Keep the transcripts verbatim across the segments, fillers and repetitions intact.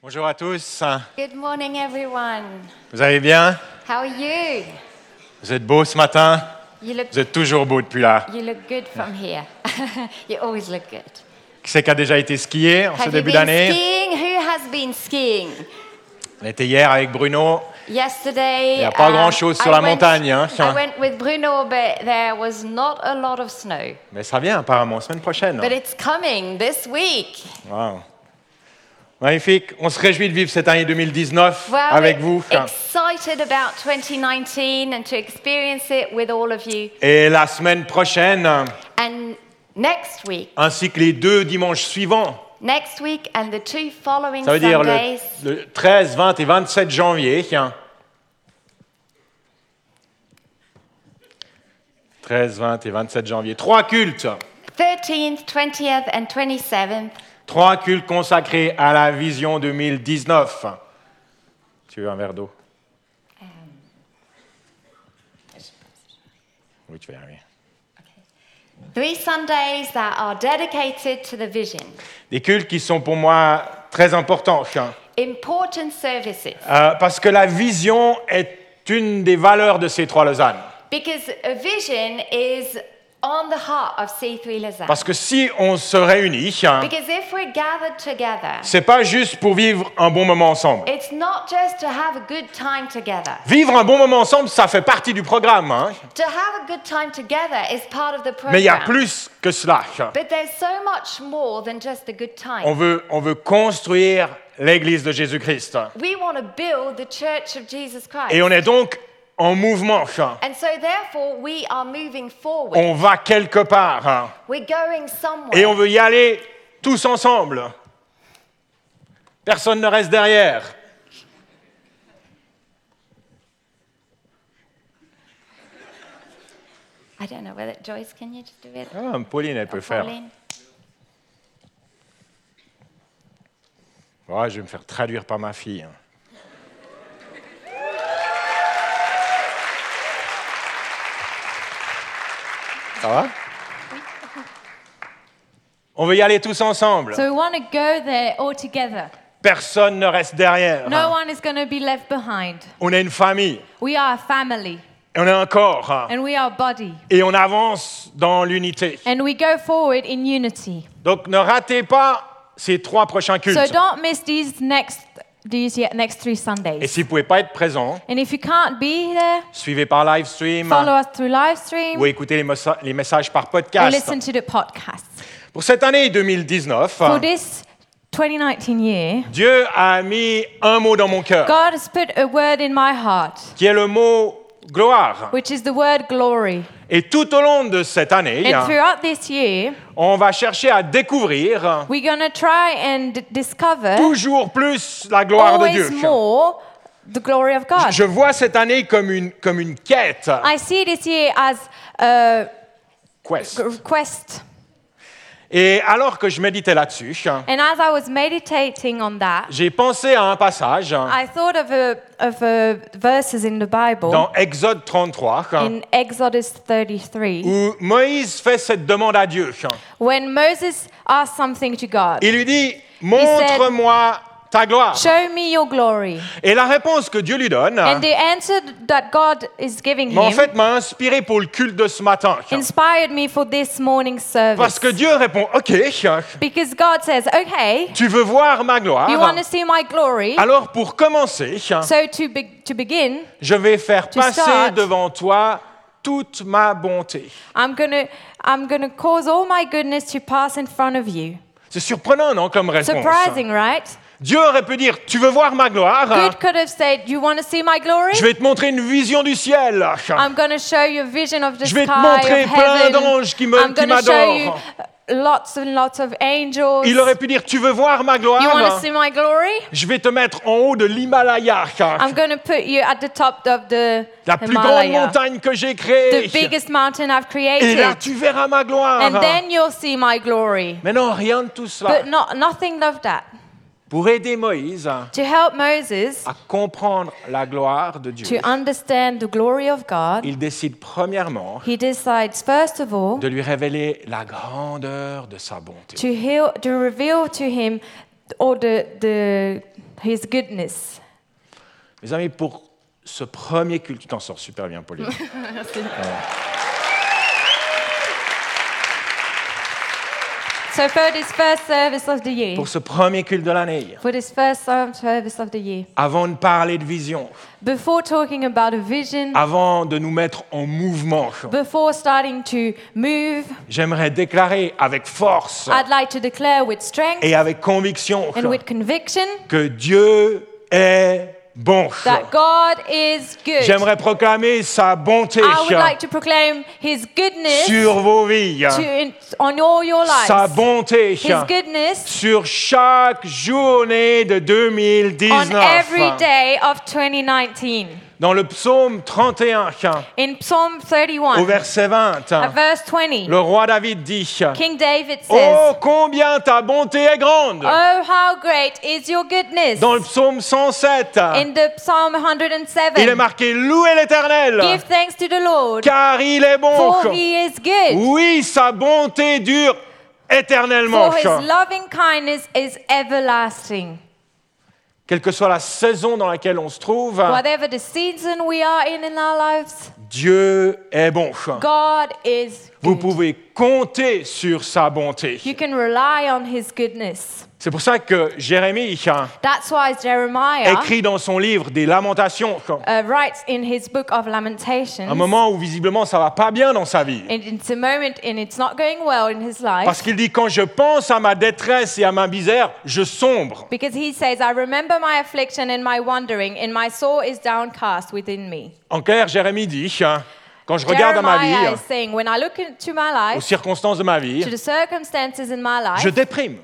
Bonjour à tous. Good morning, everyone. Vous allez bien? How are you? Vous êtes beaux ce matin? You look, Vous êtes toujours beaux depuis là. you look good from here. You always look good. Qui c'est qui a déjà été skié en ce Have you début been d'année? skiing? Who has been skiing? On était hier avec Bruno. Yesterday, Il n'y a pas uh, grand-chose sur I la went- montagne, hein. I went with Bruno, but there was not a lot of snow. Mais ça vient apparemment, semaine prochaine. But it's coming this week. Wow. Magnifique. On se réjouit de vivre cette année deux mille dix-neuf Well, avec we're vous. excited about twenty nineteen and to experience it with all of you. Et la semaine prochaine, And next week, ainsi que les deux dimanches suivants, next week and the two following ça veut dire le, Sundays, le treize, vingt et vingt-sept janvier. treize, vingt et vingt-sept janvier. Trois cultes. thirteenth, twentieth and twenty-seventh. Trois cultes consacrés à la vision deux mille dix-neuf. Tu veux un verre d'eau? Oui, tu vas y arriver. Three Sundays that are dedicated to the vision. Des cultes qui sont pour moi très importants. Important services. Euh, parce que la vision est une des valeurs de ces trois Lausanne. Because a vision is on the heart of C three Lausanne. Parce que si on se réunit, Because if we're gathered together, c'est pas juste pour vivre un bon moment ensemble. it's not just to have a good time together. Vivre un bon moment ensemble, ça fait partie du programme. Hein. To have a good time together is part of the program. Mais il y a plus que cela. But there's so much more than just a good time. On veut, on veut construire l'Église de Jésus-Christ. We want to build the Church of Jesus Christ. Et on est donc en mouvement. And so therefore we are moving forward. On va quelque part. Hein. We're going somewhere. Et on veut y aller tous ensemble. Personne ne reste derrière. I don't know whether Joyce, can you just do it? Ah, Pauline, elle peut faire. Pauline? Ouais, je vais me faire traduire par ma fille. hein. Ça va? On veut y aller tous ensemble. So we want to go there all together. Personne ne reste derrière. No one is going to be left behind. On est une famille. We are a family Et on est un corps. hein. and we are a body. Et on avance dans l'unité. And we go forward in unity. Donc ne ratez pas ces trois prochains cultes. So don't miss these next these ye- next three Et Sundays. si vous ne pouvez pas être présent, And if you can't be there, suivez par live stream follow us through live stream ou écoutez les, mossa- les messages par or podcast. listen to the podcasts. Pour cette année deux mille dix-neuf, For this twenty nineteen year, Dieu a mis un mot dans mon cœur, God has put a word in my heart, qui est le mot gloire. which is the word glory. Et tout au long de cette année, And throughout this year, on va chercher à découvrir we're going to try and d- discover toujours plus la gloire de Dieu. always more the glory of God. Je vois cette année comme une, comme une quête. I see this year as a Quest. quest. Et alors que je méditais là-dessus, And as I was meditating on that, j'ai pensé à un passage I thought of a, of a verses in the Bible dans Exode trente-trois in Exodus thirty-three où Moïse fait cette demande à Dieu. when Moses asked something to God. Il lui dit, montre-moi ta gloire. Show me your glory. Et la réponse que Dieu lui donne, And the answer that God is giving mais en him fait, m'a inspiré pour le culte de ce matin. inspired me for this morning's service. Parce que Dieu répond, OK, Because God says, okay, tu veux voir ma gloire. you want to see my glory. Alors pour commencer, So to, be- to begin, je vais faire To passer start. devant toi toute ma bonté. I'm gonna I'm gonna cause all my goodness to pass in front of you. C'est surprenant, non, comme réponse? Surprising, right? Dieu aurait pu dire, tu veux voir ma gloire? God could have said, "You want to see my glory? Je vais te montrer une vision du ciel. I'm going to show you a vision of the Je vais te sky, montrer of plein heaven. d'anges qui me- I'm qui going to show you m'adorent. lots and lots of angels. Il aurait pu dire, tu veux voir ma gloire? You want to see my glory? Je vais te mettre en haut de l'Himalaya, I'm going to put you at the top of the la plus grande Himalaya, montagne que j'ai créée. the biggest mountain I've Et là, created, tu verras ma gloire. and then you'll see my glory." Mais non, rien de tout cela. But not nothing of that. Pour aider Moïse To help Moses à comprendre la gloire de Dieu, to understand the glory of God, il décide premièrement he decides first of all de lui révéler la grandeur de sa bonté. to heal, to reveal to him or the, the, his goodness. Mes amis, pour ce premier culte, tu t'en sors super bien, Pauline. So for this first service of the year, Pour ce premier culte de l'année, for this first um, service of the year, avant de parler de vision, before talking about a vision, avant de nous mettre en mouvement, before starting to move, j'aimerais déclarer avec force I'd like to declare with strength et avec conviction and with conviction que Dieu est bon. that God is good. J'aimerais proclamer sa bonté I would like to proclaim His goodness sur vos vies, to in, on all your sa lives. bonté His goodness sur chaque journée de deux mille on dix-neuf. every day of twenty nineteen. Dans le psaume trente et un, In Psalm au thirty-one, verset vingt, at verse twenty, le roi David dit King David « Oh, says, combien ta bonté est grande !» "Oh, how great is your goodness!" Dans le psaume cent sept, In the Psalm one hundred il est seven, marqué « Louez l'Éternel, give thanks to the Lord, car il est bon. for He is good. Oui, sa bonté dure éternellement. For His loving kindness is everlasting." Quelle que soit la saison dans laquelle on se trouve, Whatever the season we are in in our lives, Dieu est bon. God is Vous good. pouvez compter sur sa bonté. You can rely on His goodness. C'est pour ça que Jérémie That's why Jeremiah écrit dans son livre des Lamentations, uh, writes in his book of Lamentations, un moment où visiblement ça va pas bien dans sa vie. and it's a moment and it's not going well in his Parce life, qu'il dit quand je pense à ma détresse et à ma misère, je sombre. because he says, "I remember my affliction and my wandering, and my soul is downcast within me." En clair, Jérémie dit quand je regarde à ma Jeremiah vie, is saying, when I look into my aux life, circonstances de ma vie, to the circumstances in my life, je déprime,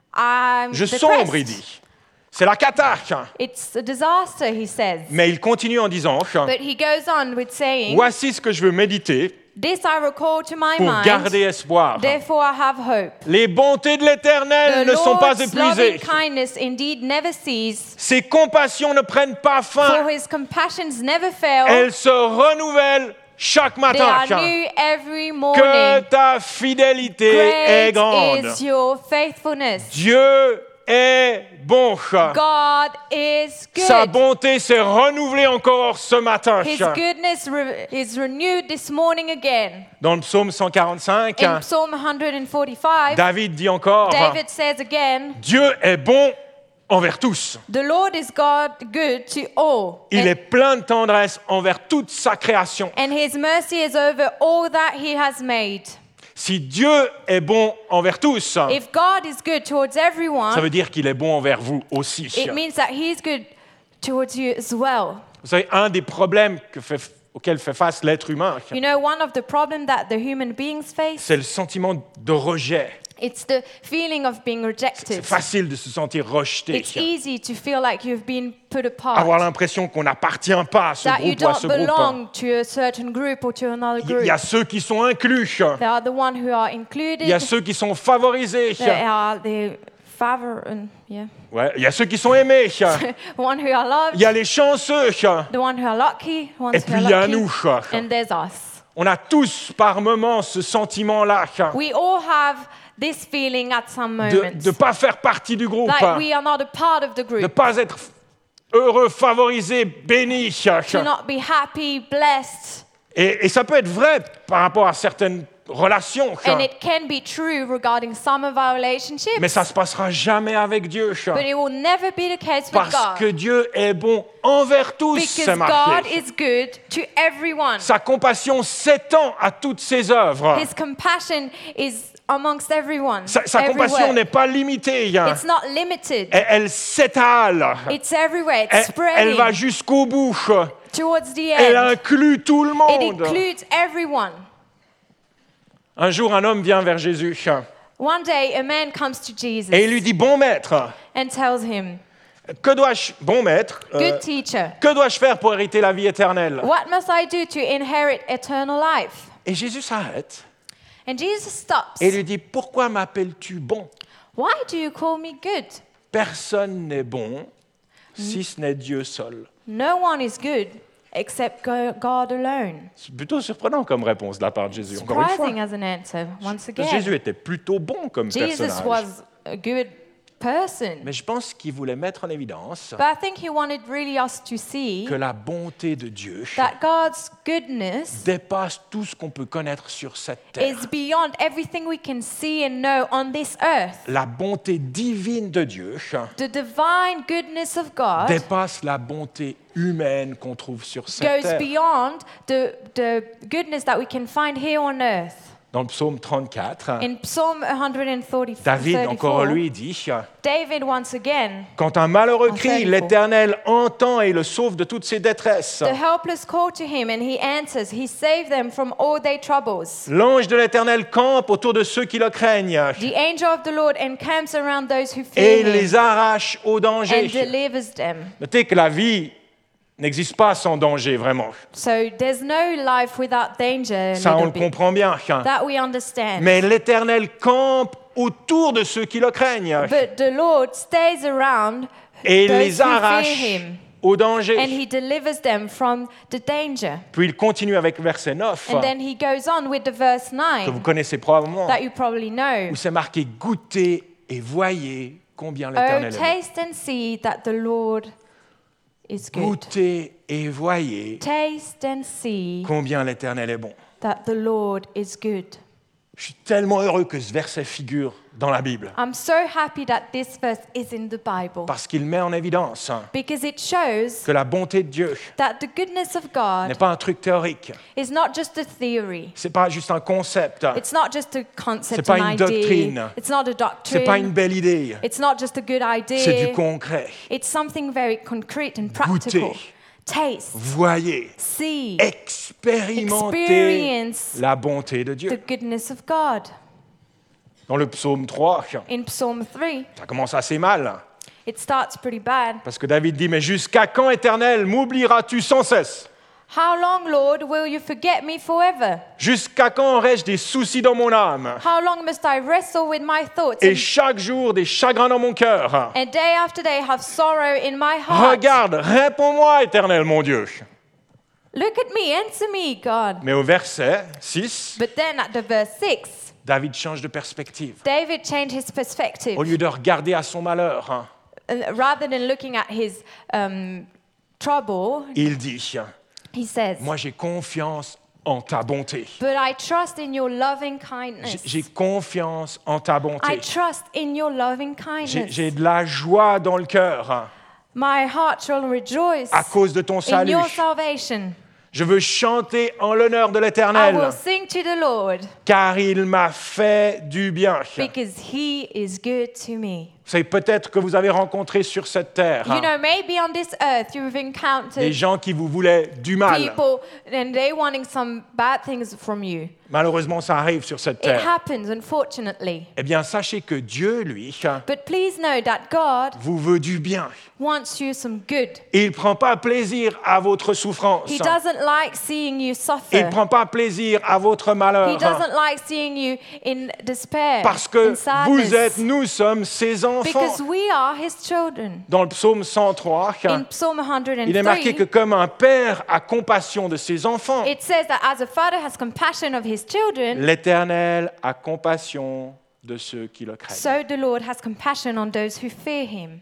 I'm je depressed. sombre, il dit. C'est la cata. It's a disaster, he says. Mais il continue en disant But he goes on with saying, voici ce que je veux méditer "This I recall to my pour mind, garder espoir. therefore I have hope. Les bontés de l'Éternel The ne sont pas Lord's loving épuisées. kindness indeed never ceases, Ses compassions ne prennent pas for fin. His compassions never fail. Elles se renouvellent chaque They matin. are new every Que morning. ta fidélité est Great grande. is your faithfulness. Dieu est bon. God is Sa good. bonté s'est renouvelée encore ce matin. His goodness re- is renewed this morning again. Dans le psaume cent quarante-cinq, In Psalm one forty-five, David dit encore, David says again, Dieu est bon envers tous. "The Lord is God good to all, Il and, est plein de tendresse envers toute sa création. and His mercy is over all that He has made." Si Dieu est bon envers tous, If God is good towards ça everyone, veut dire qu'il est bon envers vous aussi. it means that He's good towards you as well. Vous savez, un des problèmes que fait, auxquels fait face l'être humain, You know, one of the problems that the human beings face, c'est le sentiment de rejet. it's the feeling of being C'est rejected. facile de se sentir rejeté. It's easy to feel like you've been put Avoir apart, l'impression qu'on n'appartient pas à ce that you groupe ou à don't ce groupe. belong to a certain group or to another Il group. y a ceux qui sont inclus. They are the ones who are Il y a included. ceux qui sont favorisés. They are the favor and yeah, Ouais, il y a ceux qui sont aimés. one who are loved, Il y a les chanceux. the one who are lucky, ones Et who puis are il y a lucky, nous. and there's us. On a tous par moments ce sentiment-là We all have this feeling at some de moments, ne pas faire partie du groupe, like we are not a part of the de ne group, pas être heureux, favorisé, béni. to not be happy, blessed. Et, et ça peut être vrai par rapport à certaines relations, And it can be true regarding some of our relationships, mais ça ne se passera jamais avec Dieu. but it will never be the case with Parce que God. Dieu est bon envers tous, c'est Because God marqué. is good to everyone. Sa compassion s'étend à toutes ses œuvres. His compassion is amongst everyone. Sa, sa everywhere. compassion n'est pas limitée. It's not limited. Elle, elle s'étale. It's everywhere. It's Elle, elle spreading va jusqu'au bout. towards the Elle end. inclut tout le It monde. includes everyone. Un jour, un homme vient vers Jésus One day, a man comes to Jesus et il lui dit, bon maître, and tells him, que dois-je, bon maître, euh, "Good teacher, que dois-je faire pour hériter la vie éternelle? what must I do to inherit eternal life?" Et Jésus s'arrête And Jesus stops. et lui dit, pourquoi m'appelles-tu bon? "Why do you call me good? Personne n'est bon si ce n'est Dieu seul. No one is good except go- God alone." C'est plutôt surprenant comme réponse de la part de Jésus, encore une fois. Surprising as an answer, once Parce que again. Jésus était plutôt bon comme Jesus personnage. was a good person. Mais je pense qu'il voulait mettre en évidence But I think he wanted really us to see que la bonté de Dieu that God's goodness dépasse tout ce qu'on peut connaître sur cette terre. is beyond everything we can see and know on this earth. La bonté divine de Dieu The divine goodness of God dépasse la bonté humaine qu'on trouve sur cette goes terre. beyond the, the goodness that we can find here on earth. Dans le psaume trente-quatre, In Psalm one thirty-four, David, encore lui, dit David once again, « Quand un malheureux crie, thirty-four. l'Éternel entend et le sauve de toutes ses détresses. the helpless call to him and he answers. He saved them from all their troubles. L'ange de l'Éternel campe autour de ceux qui le craignent The angel of the Lord encamps around those who et fear il les him arrache au and danger. » delivers them. Notez que la vie n'existe pas sans danger, vraiment. So there's no life without danger. a Ça, on little le bit. comprend bien. That we understand. Mais l'Éternel campe autour de ceux qui le craignent But the Lord stays around et il those les who fear arrache him, au and danger. he delivers them from the danger. Puis il continue avec verset neuf, And then he goes on with the verse que vous nine connaissez probablement, that you probably know. où c'est marqué « Goûtez et voyez combien Oh, l'Éternel est bon. taste and see that the Lord is good. Goûtez et voyez Taste and see combien l'Éternel est bon. that the Lord is good. » Je suis tellement heureux que ce verset figure dans la Bible, I'm so happy that this verse is in the Bible parce qu'il met en évidence because it shows que la bonté de Dieu that the goodness of n'est God pas un truc théorique, is not just a theory. c'est pas juste un concept, It's not just a C'est concept, pas an une idea. doctrine. It's not a c'est pas une doctrine. belle idée, It's not just a good c'est du idea. concret. It's something very concrete and practical. Goûtez. Taste, Voyez, see, expérimentez experience la bonté de the Dieu. goodness of God. Dans le psaume trois, In Psalm three, ça commence assez mal, it starts pretty bad. parce que David dit « Mais jusqu'à quand, Éternel, m'oublieras-tu sans cesse? How long, Lord, will you forget me forever? Jusqu'à quand aurai-je des soucis dans mon âme? How long must I wrestle with my thoughts Et and, chaque jour des chagrins dans mon cœur? and day after day have sorrow in my heart? Regarde, réponds-moi, Éternel, mon Dieu. » Look at me, answer me, God. Mais au verset six, But then at the verse six, David change de perspective. David changed his perspective. Au lieu de regarder à son malheur, hein, Uh, rather than looking at his um, trouble, il dit he says, « Moi, j'ai confiance en ta bonté. but I trust in your loving J'ai- kindness. J'ai confiance en ta I bonté. trust in your loving J'ai kindness. j'ai de la joie dans le cœur hein, My heart shall rejoice à cause de ton in salut. your salvation. Je veux chanter en l'honneur de I l'Éternel, will sing to the Lord car il m'a fait du bien. » because he is good to me. Vous savez, peut-être que vous avez rencontré sur cette terre You hein, know, maybe on this earth you've des encountered gens qui vous voulaient du mal. people and they wanting some bad things from you. Malheureusement, ça arrive sur cette It terre. happens, unfortunately. Eh bien, sachez que Dieu, lui, But please know that God vous veut du bien. wants you some good. Et il ne prend pas plaisir à votre souffrance. He doesn't like seeing you Il suffer. ne prend pas plaisir à votre He malheur. doesn't like seeing you in despair, Parce que in sadness. vous êtes, nous sommes ses enfants. Because we are his children. Dans le psaume cent trois, In Psalm il est marqué que one oh three, comme un père a compassion de ses enfants, it says that as a father has compassion of his children, l'Éternel a compassion de ceux qui le craignent. so the Lord has compassion on those who fear him.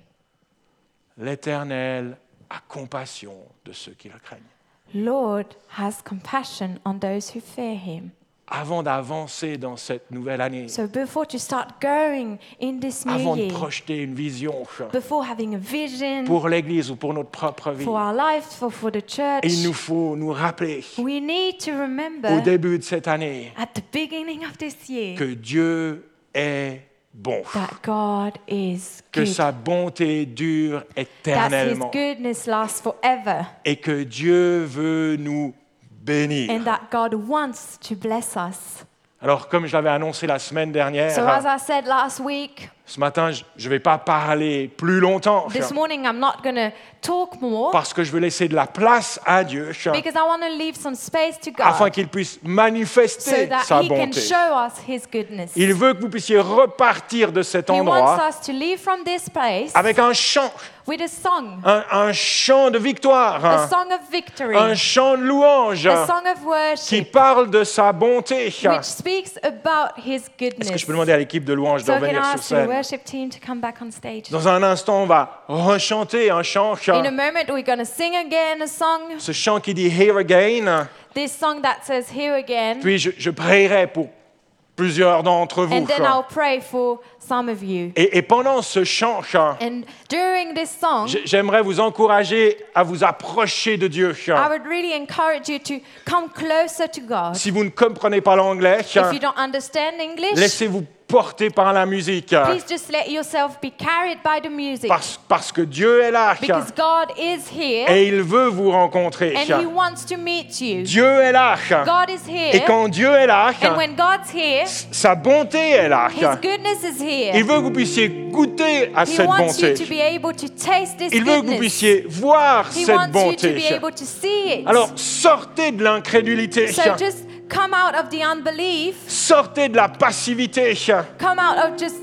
L'Éternel a compassion de ceux qui le craignent. Lord has compassion on those who fear him. Avant d'avancer dans cette nouvelle année, So before you start going in this new avant de year, projeter une vision before having a vision pour l'Église ou pour notre propre vie, for our life, for, for the church, il nous faut nous rappeler we need to au remember début de cette année at the beginning of this year que Dieu est bon, that God is que good, sa bonté dure that his éternellement goodness lasts forever, et que Dieu veut nous bénir. and that God wants to bless us. Alors, comme je l'avais annoncé la semaine So dernière, as I said last week, ce matin, je ne vais pas parler plus longtemps this morning I'm not going to talk more parce que je veux laisser de la place à Dieu because I want to leave some space to afin God qu'il puisse so manifester that sa he can bonté. show us his goodness. Il veut que vous puissiez repartir de cet He wants endroit us to leave from this place avec un chant, with a song, un, un chant de victoire, a un, song of victory, un chant de louange a song of qui worship, parle de sa bonté. which speaks about his Est-ce goodness. que je peux demander à l'équipe de louange de So can revenir I sur ask the scène? worship team to come back on stage. Dans un instant, on va rechanter un chant. In a moment, we're going to sing again a song. Ce chant qui dit Here Again. This song that says "Here Again." Puis je, je prierai pour plusieurs d'entre vous. And then I'll pray for some of you. Et, et pendant ce chant, And during this song, j- j'aimerais vous encourager à vous approcher de Dieu. I would really encourage you to come closer to God. Si vous ne comprenez pas l'anglais, If you don't understand English, laissez-vous porter par la musique. please just let yourself be carried by the music. Parce, parce que Dieu est là. Because God is here Et il veut vous rencontrer. and He wants to meet you. Dieu est là. God is Et here. quand Dieu est là, And when God's here, sa bonté est là. His goodness is here. Il veut que vous puissiez goûter à He cette wants bonté. you to be able to taste this Il veut que vous goodness. puissiez voir He cette wants you to bonté. be able to see it. Alors, sortez de l'incrédulité. So just come out of the unbelief, Sortez de la passivité come out of just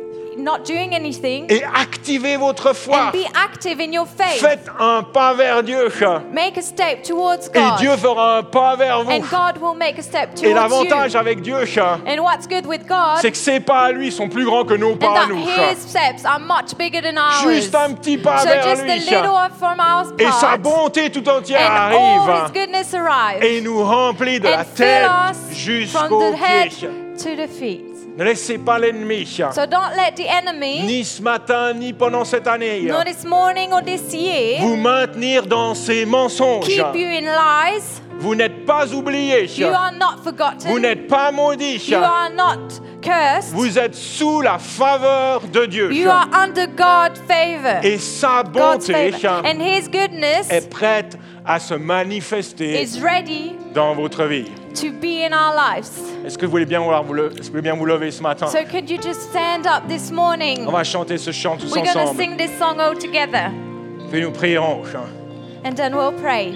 not doing anything, et activez votre foi. and be active in your faith. Faites un pas vers Dieu Make a step towards et God, Dieu fera un pas vers and vous. God will make a step Et towards l'avantage you. avec Dieu, And what's good with God, c'est que ses pas à lui sont plus grands que nos and pas à that nous. His steps are much bigger than ours. Juste un petit pas So vers just a lui. little from our Et sa part, bonté tout entière and all His arrive goodness arrives, et nous remplit de la and fill tête us from jusqu'aux the head pieds. to the feet. Ne laissez pas l'ennemi, So don't let the enemy, ni ce matin, ni pendant cette année, nor this morning or this year, vous maintenir dans ces mensonges. keep you in lies. Vous n'êtes pas oubliés. You are not Vous forgotten. n'êtes pas maudits. You are not cursed. Vous êtes sous la faveur de Dieu. You are under God's favor. Et sa God's bonté favor. And His goodness est prête à se manifester is ready dans votre vie. to be in our lives. Est-ce que vous voulez bien vouloir vous, le- est-ce que vous voulez bien vous lever ce matin? So could you just stand up this morning? On va chanter ce chant tous We're going to ensemble. sing this song all together. Puis nous prierons. And then we'll pray.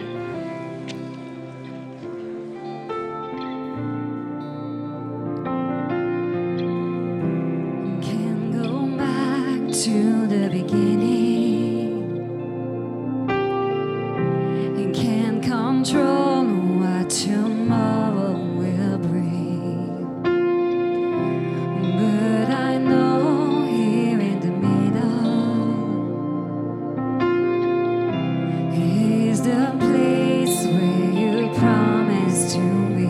Can go back to the beginning and can't control what tomorrow will bring. But I know here in the middle is the place where you promised to be.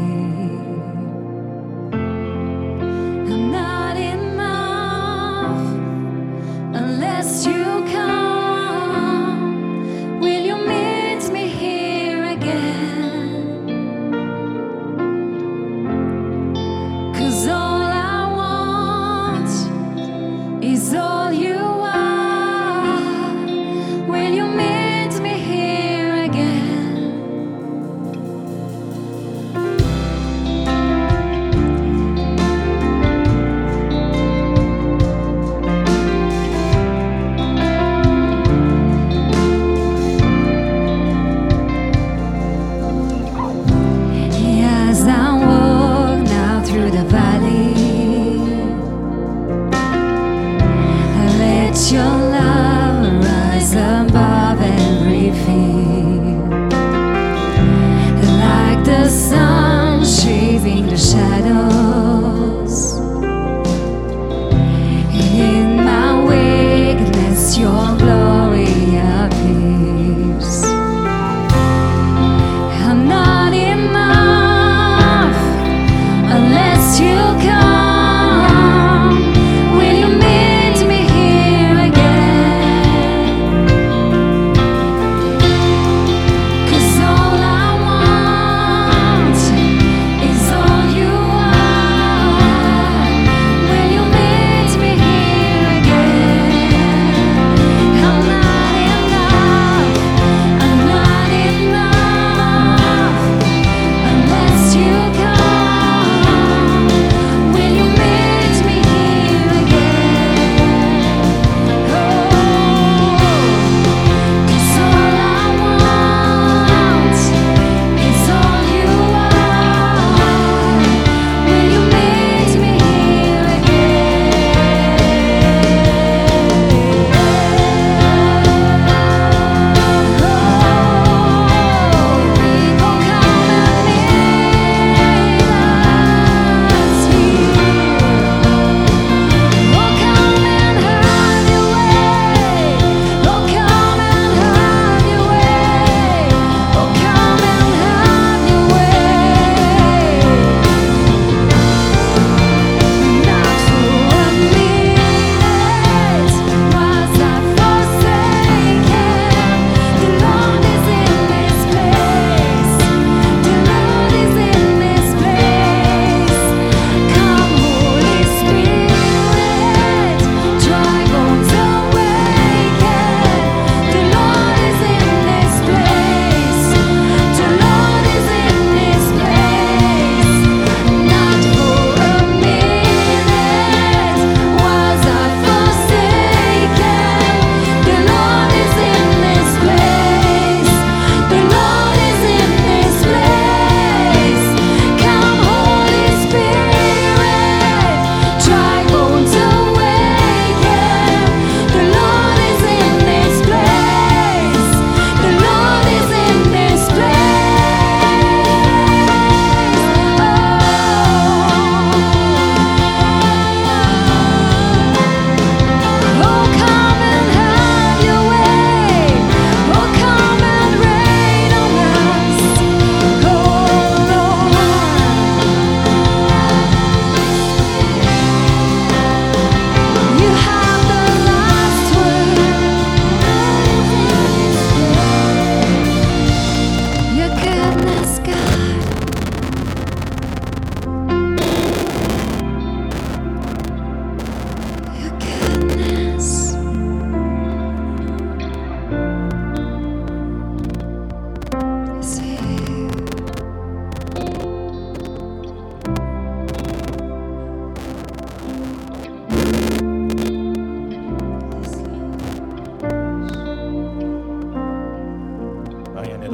I'm not enough unless you come. Will you meet me here again? 'Cause all I want is all you are. Will you meet me here again?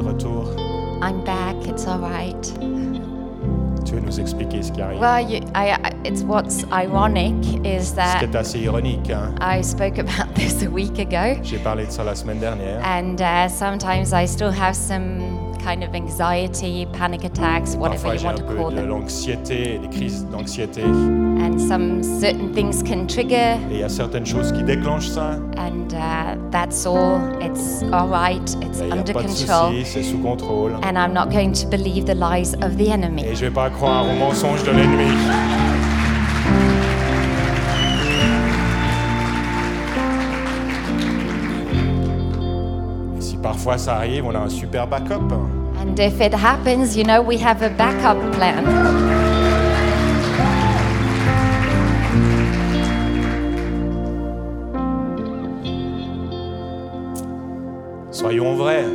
retour. I'm back. It's all right. Tu veux nous expliquer ce qui arrive? Well, you, I, I, it's what's ironic is Ce qui that est assez ironique, hein? I spoke about this a week ago, J'ai parlé de ça la semaine dernière. and uh, sometimes I still have some kind of anxiety, panic attacks, whatever Parfois you j'ai want un to peu call de them, l'anxiété, des crises d'anxiété. and some certain things can trigger, Et il y a certaines choses qui déclenchent ça. and uh, that's all. It's all right. It's Mais il n'y a under pas de control. souci, c'est sous contrôle. And I'm not going to believe the lies of the enemy. Et je vais pas croire aux mensonges de l'ennemi. Et si parfois ça arrive, on a un super backup. And if it happens, you know, we have a backup plan. Soyons vrais.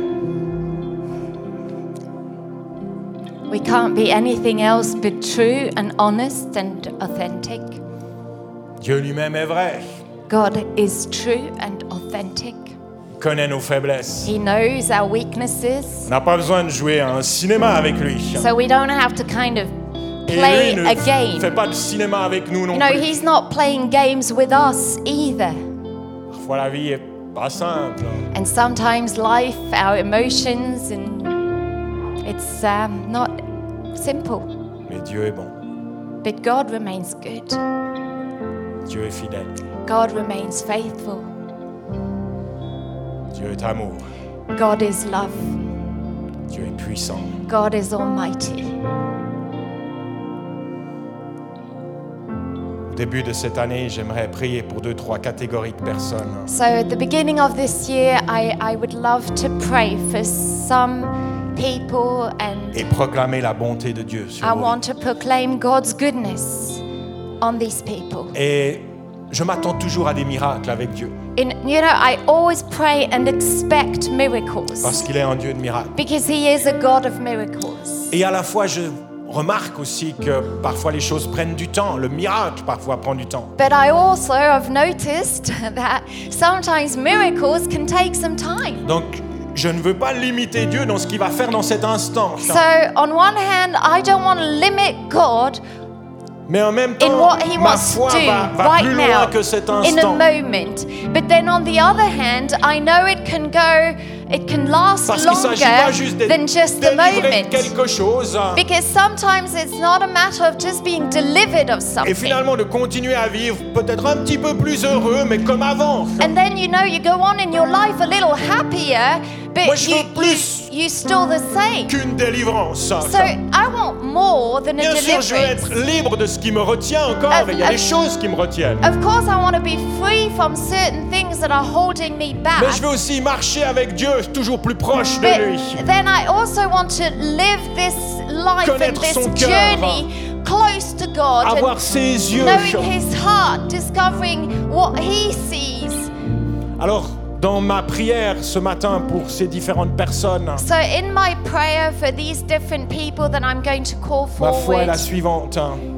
We can't be anything else but true and honest and authentic. Dieu lui-même est vrai. God is true and authentic. Il connaît nos faiblesses. He knows our weaknesses, On n'a pas besoin de jouer à un cinéma avec lui. so we don't have to kind of Et play lui a ne game. fait pas de cinéma avec nous non You know, plus. he's not playing games with us either. Parfois la vie est pas simple. And sometimes life, our emotions, and it's um, not simple. Mais Dieu est bon. But God remains good. Dieu est fidèle. God remains faithful. Dieu est amour. God is love. Dieu est puissant. God is almighty. Au début de cette année, j'aimerais prier pour deux, trois catégories de personnes. So at the beginning of this year, I, I would love to pray for some people, and Et proclamer la bonté de Dieu sur I vous. want to proclaim God's goodness on these people. Et je m'attends toujours à des miracles avec Dieu. In, you know, I always pray and expect miracles Parce qu'il est un Dieu de miracles. because He is a God of miracles. Et à la fois, je remarque aussi que parfois les choses prennent du temps. Le miracle, parfois, prend du temps. But I also have noticed that sometimes miracles can take some time. Donc, je ne veux pas limiter Dieu dans ce qu'il va faire dans cet instant. So, on one hand, I don't want to limit God Mais en même in temps, what He ma wants to foi do va, va right plus now loin que cet in a instant. moment. But then on the other hand, I know it can go, it can last Parce qu'il ne s'agit pas juste longer de than just the délivrer moment. quelque chose Because sometimes it's not a matter of just being delivered of et something. finalement de continuer à vivre peut-être un petit peu plus heureux, mais comme avant. And then you know you go on in your life a little happier, but Moi, je you, veux plus you, you still the same. Qu'une délivrance. So I want more than a Bien sûr, je veux deliverance. être libre de ce qui me retient encore. Of- Il y a of- des choses qui me retiennent. Of course, I want to be free from certain things that are holding me back. Mais je veux aussi marcher avec Dieu, toujours plus proche de lui. But then I also want to live this life and Connaître this son cœur. journey close to God, Avoir and ses yeux. knowing His heart, discovering what He sees. Alors, dans ma prière ce matin pour ces différentes personnes, So in my prayer for these different people that I'm going to call ma foi est la forward, suivante.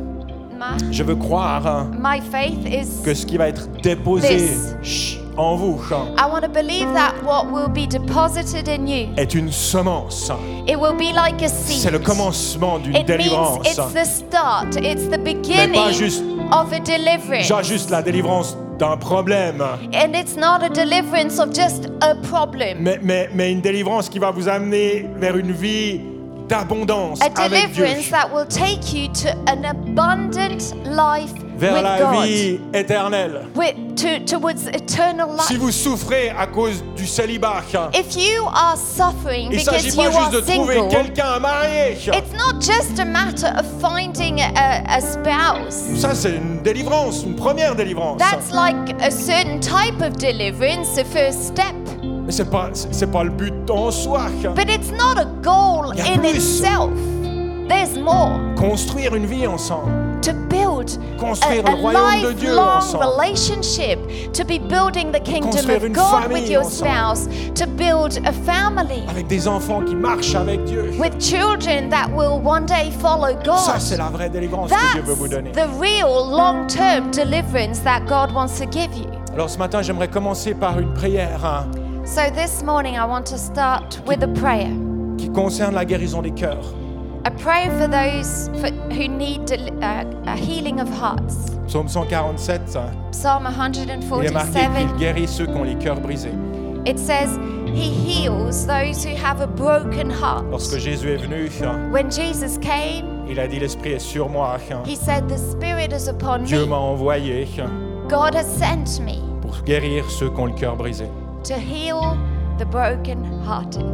my, Je veux croire my faith is que ce qui va être déposé This. chut, en vous I want to believe that what will be deposited in you, est une semence. it will be like a seed. C'est le commencement d'une It means délivrance. it's the start, it's the beginning juste- of a deliverance. J'ajuste la délivrance d'un problème, And it's not a deliverance of just a problem. mais, mais, mais une délivrance qui va vous amener vers une vie d'abondance A avec Dieu, deliverance that will take you to an abundant life vers with la God, vie éternelle. with, to, towards eternal life. Si vous souffrez à cause du célibat, If you are suffering il ne s'agit because pas you juste are de trouver single, quelqu'un à marier. it's not just a matter of finding a, a spouse. Ça, c'est une délivrance, une première délivrance. That's like a certain type of deliverance, the first step. Mais c'est pas, c'est c'est pas le but en soi. But it's not a goal Il y a in plus. itself. There's more. Construire une vie ensemble. To build Construire a, a le royaume de Dieu lifelong ensemble. relationship, to be building the kingdom Construire of une God famille with your ensemble. spouse, to build a family Avec des enfants qui marchent avec Dieu. with children that will one day follow Ça, God. c'est la vraie délivrance que Dieu veut vous donner. That's the real long-term deliverance that God wants to give you. Alors ce matin, j'aimerais commencer par une prière hein, So this morning I want to start with a prayer qui concerne la guérison des cœurs. A prayer for those for, who need del- uh, a healing of hearts. Psaume cent quarante-sept, Psalm il est marqué one qu'il forty-seven, guérit ceux qui ont les cœurs brisés. it says, He heals those who have a broken heart. Lorsque Jésus est venu, When Jesus came, il a dit l'Esprit est sur moi. He said, The Spirit is upon Dieu me. m'a envoyé God has sent me pour guérir ceux qui ont le cœur brisé. to heal the broken-hearted.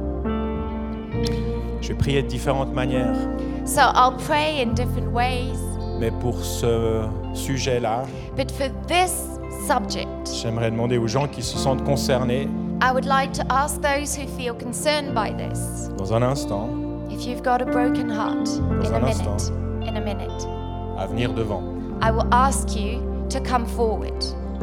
Je vais prier de différentes manières, So I'll pray in different ways, mais pour ce sujet-là, but for this subject, j'aimerais demander aux gens qui se sentent concernés, I would like to ask those who feel concerned by this, dans un instant, if you've got a broken heart, in a un minute, instant. in a minute, à venir devant. I will ask you to come forward.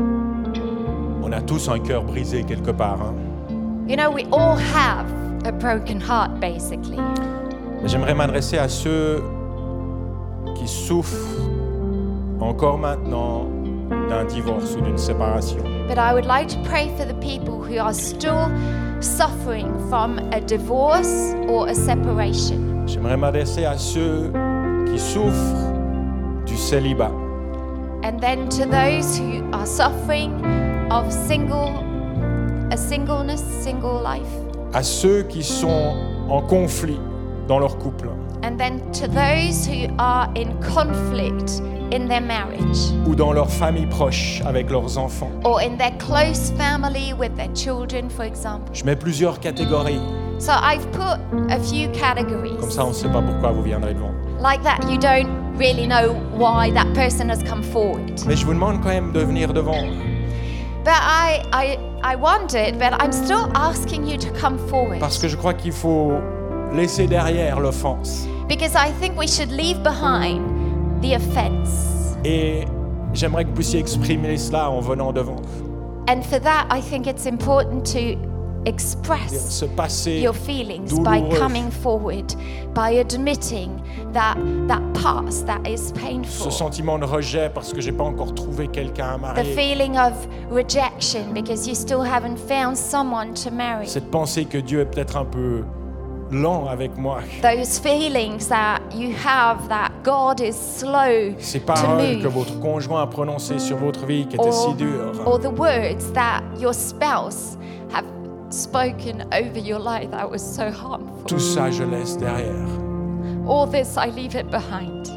On a tous un cœur brisé quelque part, hein. You know, we all have a broken heart, basically. Mais j'aimerais m'adresser à ceux qui souffrent encore maintenant d'un divorce ou d'une séparation. But I would like to pray for the people who are still suffering from a divorce or a separation. J'aimerais m'adresser à ceux qui souffrent du célibat. And then to those who are suffering of single, a singleness, single life. À ceux qui sont en conflit dans leur couple And then to those who are in conflict in their marriage ou dans leur famille proche avec leurs enfants. or in their close family with their children, for example. Je mets plusieurs catégories, So I've put a few categories. comme ça on ne sait pas pourquoi vous viendrez devant. Like that, you don't really know why that person has come forward. Mais je vous demande quand même de venir devant. But I, I, I wondered, but I'm still asking you to come forward. Parce que je crois qu'il faut laisser derrière l'offense. Because I think we should leave behind the offense. Et j'aimerais que vous puissiez exprimer cela en venant devant. And for that, I think it's important to express Ce passé your feelings by douloureux, coming forward, by admitting that that past that is ce painful. sentiment de rejet parce que j'ai pas encore trouvé quelqu'un à The marier. feeling of rejection because you still haven't found someone to marry. Cette pensée que Dieu est peut-être un peu lent avec moi. Those feelings that you have that God is slow Ces to paroles que move. votre conjoint a prononcées sur votre vie qui étaient si Or, dures. or the words that your spouse have spoken over your life that was so harmful. Tout ça, je laisse derrière. All this, I leave it behind.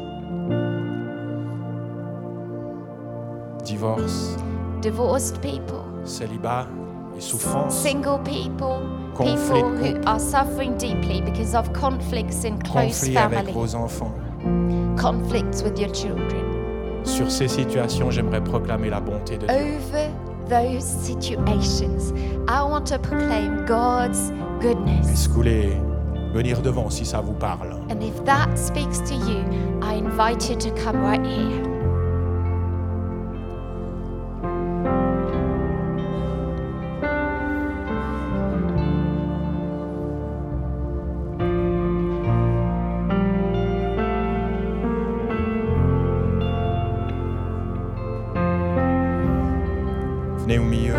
Divorce, Divorced people, célibat et souffrance, single people, Conflit people de who couple. are suffering deeply because of conflicts in close conflit avec family, vos enfants. conflicts with your children. Sur ces situations, j'aimerais proclamer la bonté de Dieu. Over those situations, I want to proclaim God's goodness. Est-ce que vous voulez venir devant si ça vous parle? And if that speaks to you, I invite you to come right here. Venez au milieu.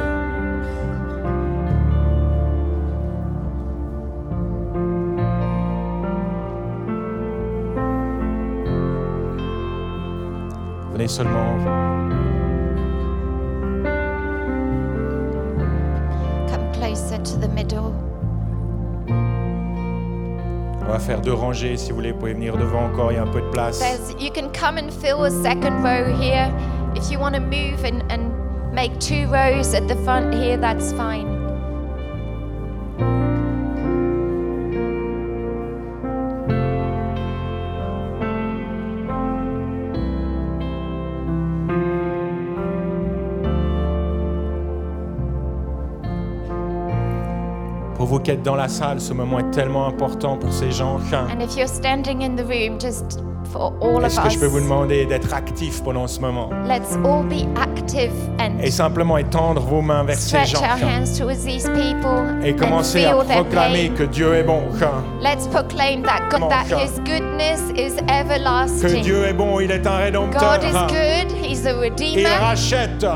Venez seulement. Come closer to the middle. On va faire deux rangées. Si vous voulez, vous pouvez venir devant encore. Il y a un peu de place. There's, you can come and fill a second row here. If you want to move and, and make two rows at the front here, that's fine. Pour vous qui êtes dans la salle, ce moment est tellement important pour ces gens. And if you're standing in the room, just for all of Est-ce que je peux vous us, demander d'être actif pendant ce moment let's all be active and et simplement étendre vos mains vers ces stretch gens our hands towards these people et and commencer à feel their proclamer pain. que Dieu est bon, Let's proclaim that God, that His goodness is que everlasting. Dieu est bon, il est un rédempteur. God is good. He's a Il redeemer. rachète,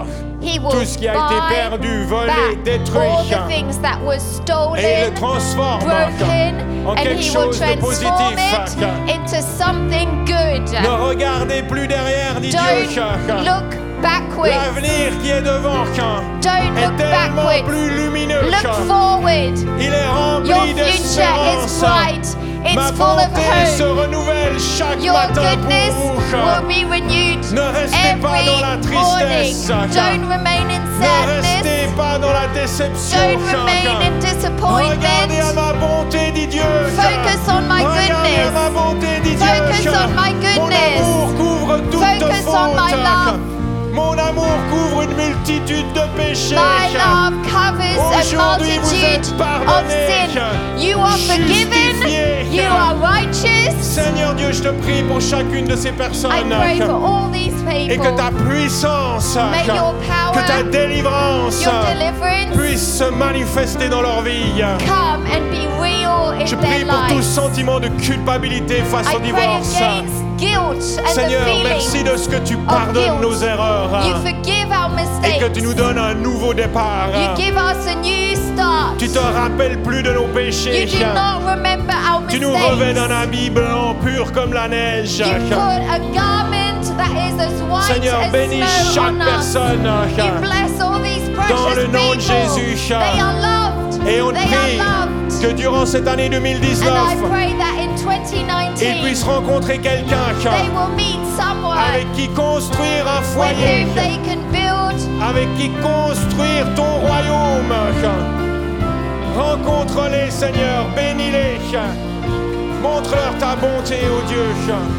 He will tout ce qui a été buy perdu, volé, back détruit, all the things that were et il stolen, le transforme broken, en and quelque He will chose de transform positif. it into something good. Ne regardez plus derrière, dit Don't Dieu. look backwards. L'avenir qui est devant Don't est look tellement backwards. plus lumineux. Look forward. Il est Your rempli future is d'espérance. bright. Ma It's full of bonté se hope. renouvelle chaque Your matin goodness pour vous. will be renewed Ne restez pas every dans la morning. tristesse. Don't remain in Ne sadness. restez pas dans la déception. Don't remain in Regardez à disappointment. ma bonté, dit Dieu. Focus on my Regardez à goodness. ma bonté, dit Focus Dieu. on my goodness. Mon amour couvre toute Focus on my faute. love. Mon amour couvre une multitude de péchés. My love covers a Aujourd'hui, vous êtes multitude of pardonnés, sin. You are forgiven. justifiés. You are righteous. Seigneur Dieu, je te prie pour chacune de ces personnes. I pray for all these Et que people. ta puissance, May your que ta power, délivrance your deliverance puisse se manifester dans leur vie. come and be real in Je their prie pour tout lives. sentiment de culpabilité face I au pray divorce. against guilt and Seigneur, the merci feeling de ce que tu of pardonnes guilt. nos erreurs You forgive our et que mistakes. tu nous donnes un nouveau départ. You give us a new start. Tu te rappelles plus de nos péchés. You do not remember our Tu nous revêts d'un mistakes. habit blanc pur comme la neige. You put a garment that is as white Seigneur, as bénis snow chaque on us. personne. You bless all these precious le nom de people. Jésus. They are loved. Et on They prie are loved. que durant cette année deux mille And I dix-neuf, pray that in twenty ils nineteen puissent rencontrer quelqu'un they will meet someone avec qui construire un with foyer, whom they can build. avec qui construire ton royaume. Rencontre-les, Seigneur, bénis-les. Montre-leur ta bonté, ô Dieu.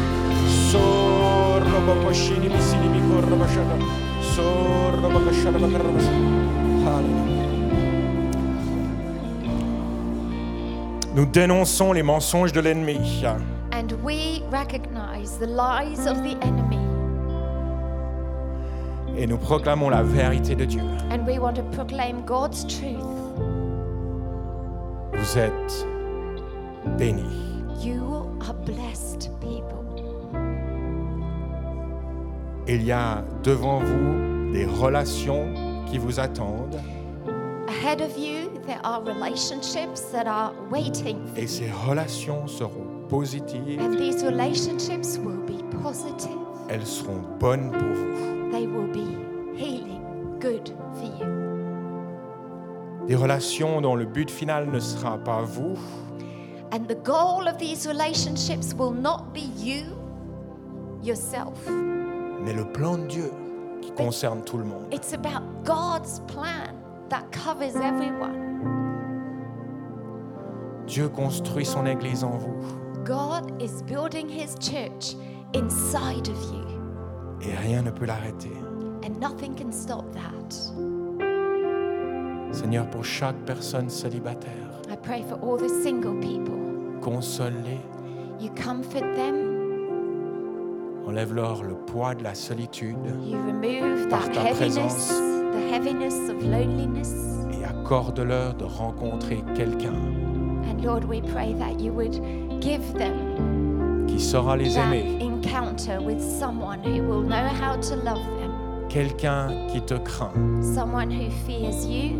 Nous dénonçons les mensonges de l'ennemi. And we recognize the lies of the enemy. Et nous proclamons la vérité de Dieu. And we want to proclaim God's truth. Vous êtes bénis. You are blessed people. Il y a devant vous des relations qui vous attendent. Ahead of you, there are relationships that are waiting for Et you. ces relations seront positives. And these relationships will be positive. Elles seront bonnes pour vous. They will be healing, good for you. Des relations dont le but final ne sera pas vous, And the goal of these relationships will not be you, yourself. mais le plan de Dieu qui concerne tout le monde. It's about God's plan that covers everyone. Dieu construit son Église en vous God is building his church inside of you, et rien ne peut l'arrêter. and nothing can stop that. Seigneur, pour chaque personne célibataire, I pray for all the single people. console-les, You comfort them, enlève-leur le poids de la solitude you remove Par that ta heaviness, présence. the heaviness of loneliness. et accorde-leur de rencontrer quelqu'un And Lord, we pray that you would give them qui saura les that aimer, encounter with someone who will know how to love them, quelqu'un qui te craint, someone who fears you.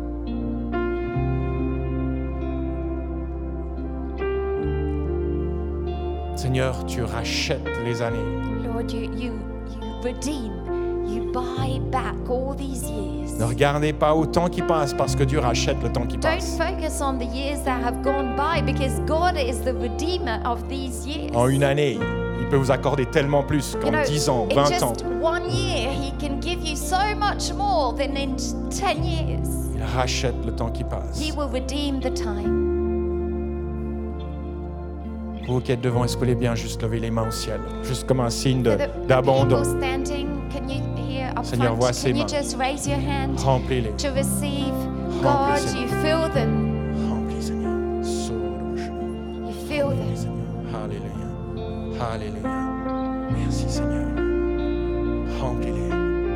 Seigneur, tu rachètes les années. Lord, you, you, you redeem, you buy back all these years. Ne regardez pas au temps qui passe parce que Dieu rachète le temps qui Don't passe. focus on the years that have gone by, because God is the redeemer of these years. En une année, il peut vous accorder tellement plus You qu'en know, dix ans, in vingt ans. just one year, He can give you so much more than in ten years. Il rachète le temps qui passe. He will redeem the time. Vous qui êtes devant, est-ce que vous voulez bien juste lever les mains au ciel, juste comme un signe de- For the, the d'abandon. people standing, can you hear up Seigneur, vois front? ces Can you mains. just raise your hand Remplis-les. to receive Remplis, God? Seigneur. You feel them. Remplis, Seigneur. Sauve-le. You feel them. Seigneur. Alléluia. Alléluia. Merci, Seigneur. Remplis-les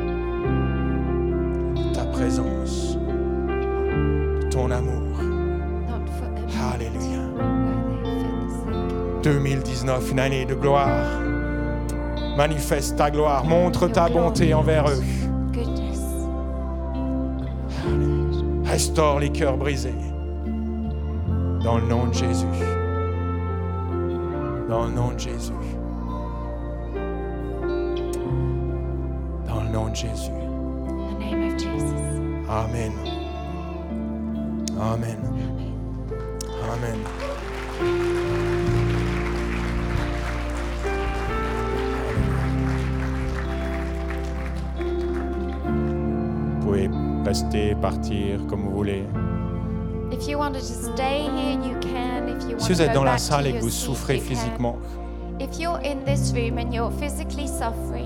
de ta présence, de ton amour. Not for a moment Alléluia. where they feel sick. deux mille dix-neuf, une année de gloire. Manifeste ta gloire, montre ta bonté envers eux. Goodness. Restaure les cœurs brisés. Dans le nom de Jésus. Dans le nom de Jésus. Dans le nom de Jésus. In the name of Jesus. Amen. Amen. Amen. Vous pouvez rester, partir comme vous voulez. If you wanted to stay here, you can. If you want Si vous to êtes go dans la back to salle et que your vous seat, souffrez you can. physiquement, If you're in this room and you're physically suffering,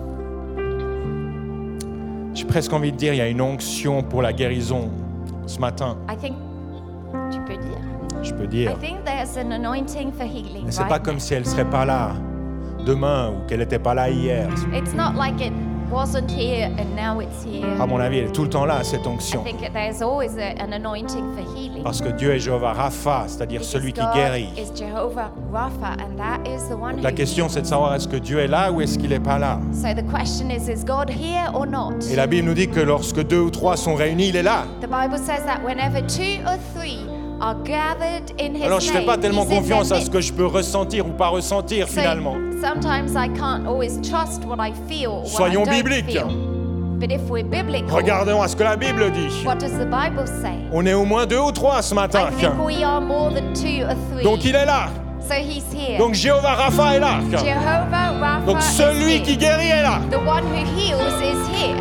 j'ai presque envie de dire, il y a une onction pour la guérison ce matin. I think, tu peux dire, Je peux I dire. think there's an anointing for healing. Mais c'est right pas comme now. si elle serait pas là demain ou qu'elle n'était pas là hier. It's not like it wasn't here and now it's here. À mon avis, elle est tout le temps là, cette I onction. think that there's always a, an anointing for healing. Parce que Dieu est Jéhovah Rapha, c'est-à-dire Because celui qui God guérit. is Jehovah Rapha, and that is the one La who question, heals. c'est de savoir est-ce que Dieu est là ou est-ce qu'il n'est pas là. So the question is, is God here or not? Et la Bible nous dit que lorsque deux ou trois sont réunis, il est là. The Bible says that whenever two or three are gathered in His Alors je ne fais name, pas tellement He's in their confiance à ce que midst. je peux ressentir ou pas ressentir So finalement. sometimes I can't always trust what I feel or what Soyons I don't bibliques. feel. But if we're biblical, Regardons à ce que la Bible dit. what does the Bible say? On est au moins deux ou trois ce matin. I think we are more than two or three. Donc il est là. So He's here. Donc Jéhovah Rapha est là. Jehovah Rapha Donc celui is qui here. guérit est là. The one who heals is here.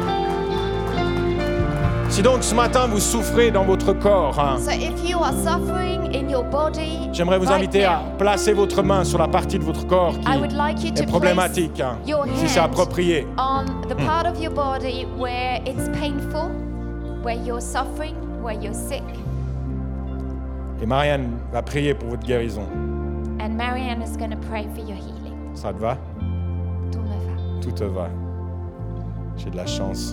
Si donc ce matin vous souffrez dans votre corps, hein, So if you are suffering in your body, j'aimerais vous right inviter à now, placer votre main sur la partie de votre corps qui I would like you to est problématique, hein, place your si c'est hand approprié. on the part of your body where it's painful, where you're suffering, where you're sick. Et Marianne va prier pour votre guérison. And Marianne is going to pray for your healing. Ça te va? Tout me va. Tout te va. J'ai de la chance.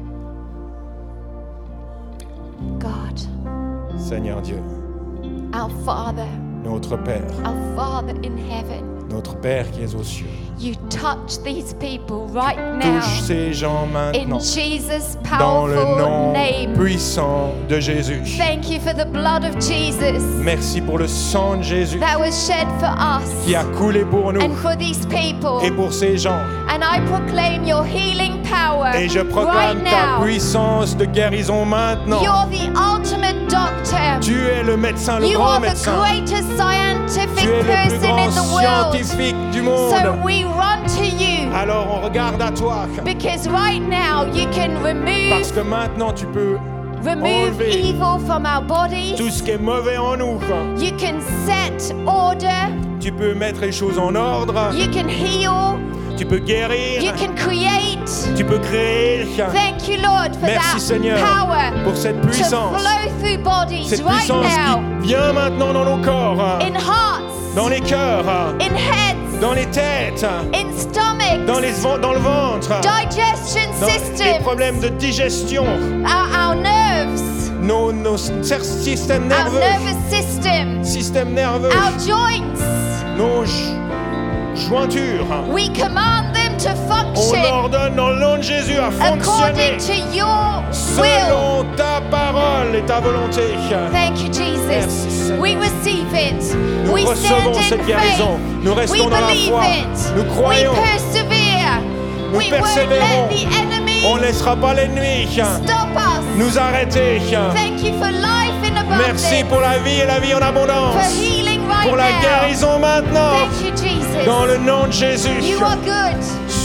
God, Seigneur Dieu, our Father, notre Père, our Father in heaven, notre Père qui es aux cieux, you touch these people right now touche ces gens in maintenant Jesus' dans le powerful nom name. puissant de Jésus. Thank you for the blood of Jesus Merci pour le sang de Jésus that was shed for us qui a coulé pour nous and for these people. et pour ces gens. And I proclaim your healing power Et je right proclame ta now. puissance de guérison maintenant. You're the ultimate doctor. Tu es le médecin, le You grand are the médecin. greatest scientific Tu es le plus person grand in the world. scientifique du So monde. we run to you Alors on regarde à toi. because right now you can remove Parce que maintenant tu peux remove enlever evil from our bodies. tout ce qui est mauvais en nous. You can set order. Tu peux mettre les choses en ordre. You can heal. Tu peux guérir. You can create. Tu peux créer. Thank you, Lord, for Merci that Seigneur power pour cette to puissance. flow through bodies Cette right puissance now qui vient maintenant dans nos corps, in hearts, dans les cœurs, in heads, dans les têtes, in stomachs, dans, les, ven- dans le ventre, digestion dans les systems, problèmes de digestion, our, our nerves, nos, nos cer- systèmes our nerveux, nervous system, système nerveux, our joints. nos jo- jointures. We command them to On function ordonne dans le nom de Jésus à fonctionner according to your will. selon ta parole et ta volonté. Thank you, Jesus. Merci, Seigneur. We receive it. Nous we recevons stand in cette guérison. faith. Nous restons we dans la believe foi. it. Nous croyons. We persevere. Nous we won't persévérons. let the enemy On ne laissera pas l'ennemi stop us. nous arrêter. Thank you for life in abundance. Merci pour la vie et la vie en for abondance. healing right Pour la now. guérison maintenant. Thank you, Jesus. Dans le nom de Jésus. You are good.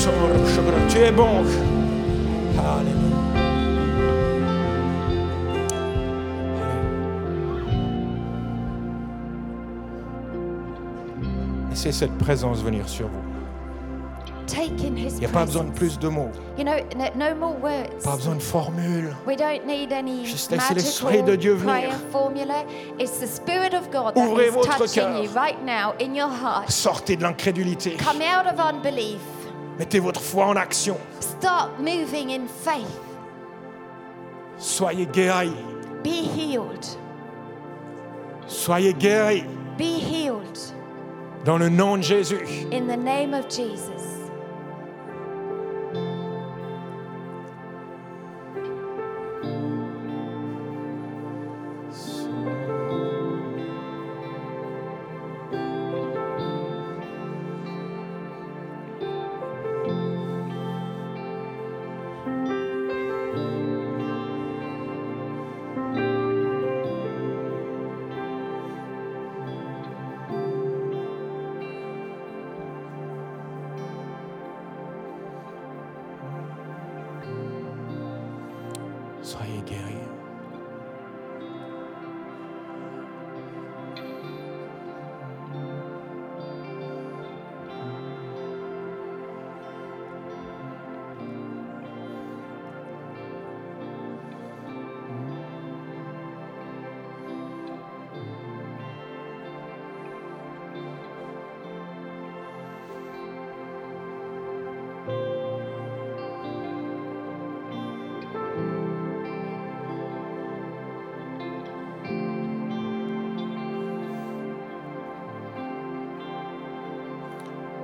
Tu es bon. Alléluia. Laissez cette présence venir sur vous. Take in His Il n'y a pas besoin de presence. plus de mots, You know, no, no more words. pas besoin de formules. We don't need any Juste laissez l'Esprit magical de Dieu venir. prayer formula. It's the Spirit of God Ouvrez that is votre touching cœur. you right now in your heart. Sortez de l'incrédulité. Come out of unbelief. Mettez votre foi en action. Start moving in faith. Soyez guéris. Be healed. Soyez guéris. Be healed Dans le nom de Jésus. in the name of Jesus.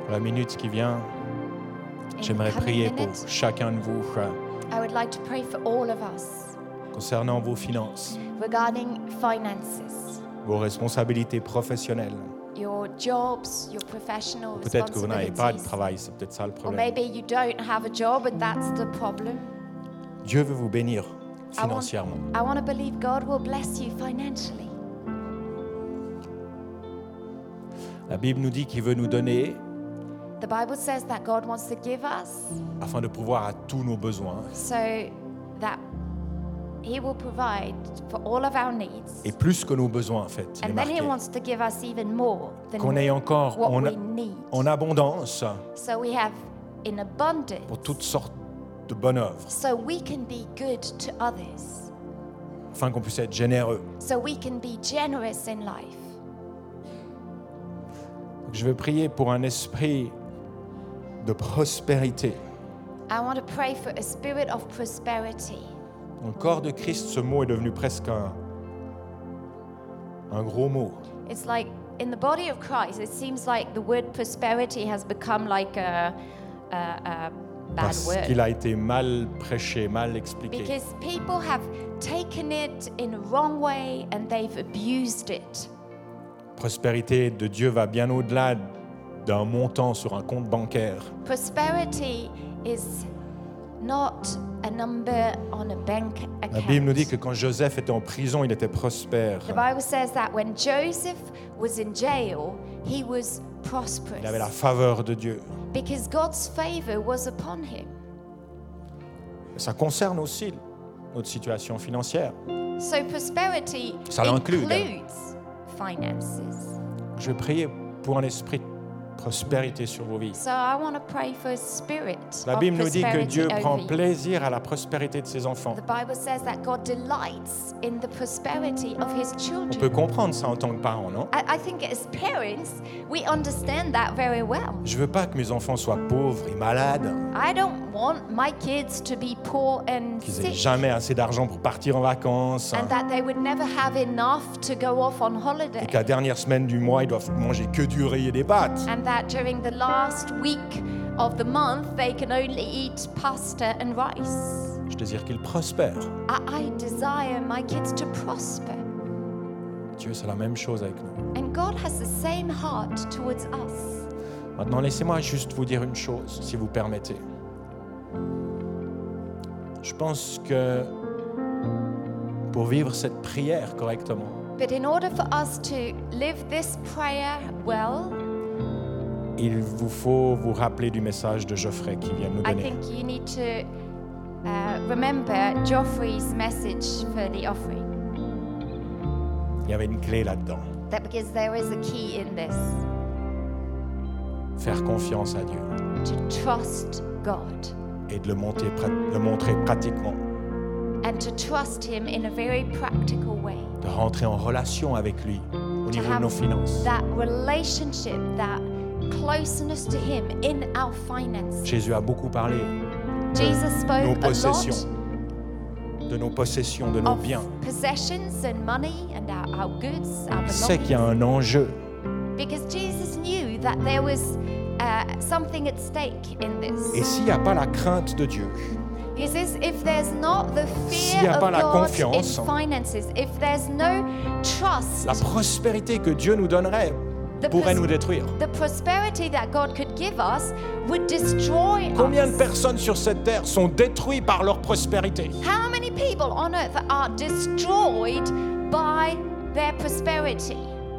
Pour la minute qui vient, In j'aimerais the coming prier pour minute, chacun de vous euh, I would like to pray for all of us concernant vos finances, regarding finances, vos responsabilités professionnelles. your jobs, your professional Peut-être que vous n'avez pas de responsibilities. travail, c'est peut-être ça le Or problème. maybe you don't have a job and that's the problem. Dieu veut vous bénir I want, financièrement. I want to believe God will bless you financially. La Bible nous dit qu'il veut nous donner The Bible says that God wants to give us afin de pouvoir à tous nos besoins so that He will provide for all of our needs. et plus que nos besoins en fait. Il est And then He marqué. wants to give us even more than Qu'on ait encore what en, we need. en abondance So we have in abundance pour toutes sortes de bonnes œuvres, so we can be good to others. afin qu'on puisse être généreux. So we can be generous in life. Donc, je veux prier pour un esprit de prospérité. I want to pray for a spirit of prosperity. Dans le corps de Christ, ce mot est devenu presque un, un gros mot. It's like in the body of Christ, it seems like the word prosperity has become like a, a, a bad Parce word. qu'il a été mal prêché, mal expliqué. Because people have taken it in a wrong way and they've abused it. Prospérité de Dieu va bien au-delà d'un montant sur un compte bancaire. Prosperity is not a number on a bank account. La Bible nous dit que quand Joseph était en prison, il était prospère. The Bible says that when Joseph was in jail, he was prosperous Il avait la faveur de Dieu. because God's favor was upon him. Ça concerne aussi notre situation financière. So prosperity Ça l'inclut, includes finances. Je vais prier pour un esprit de prospérité sur vos vies. So I want to pray for a spirit La of Bible nous dit que prosperity Dieu over prend you. plaisir à la prospérité de ses enfants. The Bible says that God delights in the prosperity of His On children. peut comprendre ça en tant que parent, non? I, I think as parents, we understand that very well. Je veux pas que mes enfants soient pauvres et malades, I don't want my kids to be poor and qu'ils aient sick, jamais assez d'argent pour partir en vacances, and that they would never have enough to go off on et holiday, que la dernière semaine du mois, ils doivent manger que du riz et des pâtes. and that during the last week of the month they can only eat pasta and rice. Je désire qu'ils prospèrent. I, I desire my kids to prosper. Dieu, c'est la même chose avec nous. And God has the same heart towards us. Maintenant, laissez-moi juste vous dire une chose, si vous permettez. Je pense que pour vivre cette prière correctement, But in order for us to live this prayer well, il vous faut vous rappeler du message de Geoffrey qui vient de nous I donner. think you need to uh, remember Geoffrey's message for the offering. Il y avait une clé là-dedans. That because there is a key in this, Faire confiance à Dieu to trust God et de le, monter, le montrer pratiquement. and to trust Him in a very practical way. De rentrer en relation avec lui au To niveau de have nos finances. that relationship, that closeness to Him in our finances. Jésus a beaucoup parlé Jesus spoke de nos a possessions, lot de nos possessions, de nos of biens. possessions and money and our, our goods, our Il sait qu'il y a belongings. un enjeu. Because Jesus knew that there was uh, something at stake in Et this. s'il n'y a pas la crainte de Dieu, He says, if there's not the S'il fear y a of pas la God confiance, in finances, if there's no trust, la prospérité que Dieu nous donnerait the, pourrait pros- nous détruire. the prosperity that God could give us would destroy Combien de us. personnes sur cette terre sont détruites par leur prospérité? How many people on earth are destroyed by their prosperity?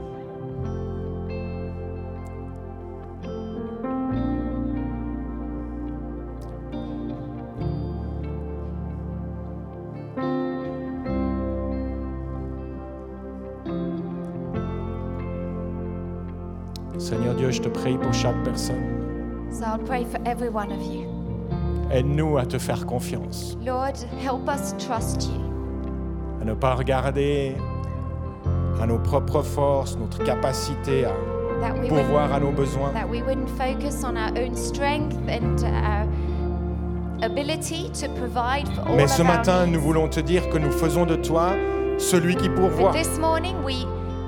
Seigneur Dieu, je te prie pour chaque personne. So I'll pray for every one of you. Aide-nous à te faire confiance, Lord, help us trust you. à ne pas regarder à nos propres forces, notre capacité à That we pourvoir wouldn't, à nos besoins, that we wouldn't focus on our own strength and our ability to provide for all mais of ce our matin, needs. nous voulons te dire que nous faisons de toi celui qui pourvoit. But this morning we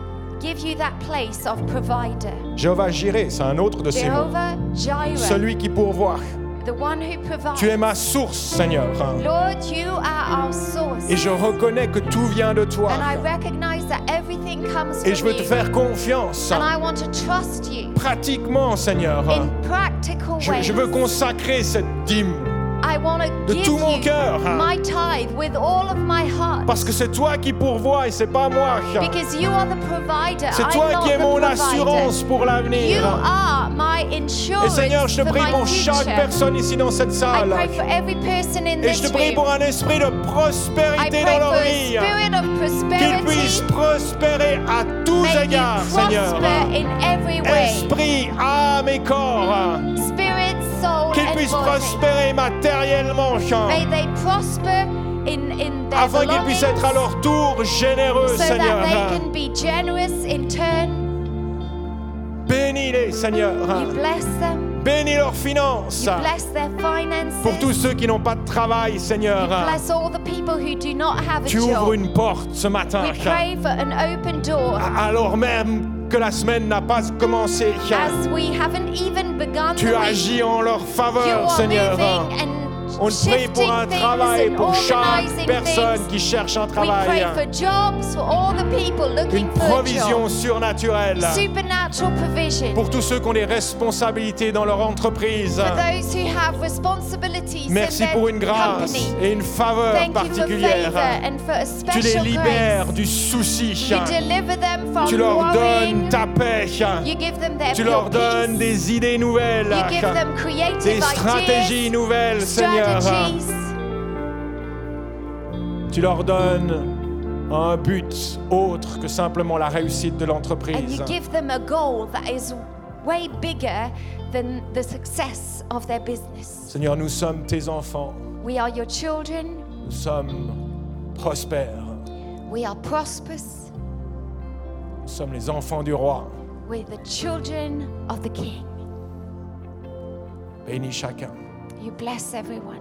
give you that place of provider. Jéhovah Jireh, c'est un autre de ces mots. Jehovah Jireh, Celui qui pourvoit. the one who provides. Tu es ma source, Seigneur. Lord, you are our source. Et je reconnais que tout vient de toi. And I recognize that everything comes Et je from veux te you. faire confiance. And I want to trust you Pratiquement, Seigneur. in practical Je, ways. je veux consacrer cette dîme. I want to de give tout mon you cœur. my tithe with all of my heart. Parce que c'est toi qui pourvois et c'est pas moi. Because you are the provider. C'est I'm toi not qui es the mon provider. assurance pour You l'avenir. are my Et insurance Seigneur, je te for prie my pour chaque future. personne ici dans cette I salle. pray for every person in Et je this te prie room. pour un esprit de I prospérité pray dans for leur a vie. spirit of Qu'ils puissent prosperity. prospérer à tous May égards, you Seigneur. prosper in every way. Esprit, âme et corps. Spirit, soul, Qu'ils and puissent body. prospérer matériellement. May they prosper in, in their Afin qu'ils puissent être à belongings, leur tour généreux, so Seigneur. that they can be generous in turn. Bénis-les, Seigneur. You bless them. Bénis leurs finances. You bless their finances. Pour tous ceux qui n'ont pas de travail, Seigneur. You bless all the people who do not have a Tu ouvres job. une porte ce matin. We pray for an open door Alors même que la semaine n'a pas commencé. as we haven't even begun Tu the week. agis en leur You faveur, are Seigneur. moving and On te prie shifting pour un things travail and pour chaque organizing personne things. qui cherche un We pray travail. for jobs for all the people looking Une for a provision job. surnaturelle Supernatural provision. pour tous ceux qui ont des responsabilités dans leur entreprise. For those who have responsibilities Merci in their pour une grâce company. et une faveur Thank you for particulière. favor and for a Tu les special libères grace. du souci. You deliver them from Tu leur worrying. donnes ta paix. You give them their Tu pure leur donnes peace. des idées nouvelles, You give them creative des stratégies ideas, nouvelles, Seigneur. strategies. Tu leur donnes un but autre que simplement la réussite de And l'entreprise. you give them a goal that is way bigger than the success of their business. Seigneur, nous sommes tes enfants. We are your children. Nous sommes prospères. We are prosperous. Nous sommes les enfants du roi. We're the children of the King. Bénis chacun. You bless everyone.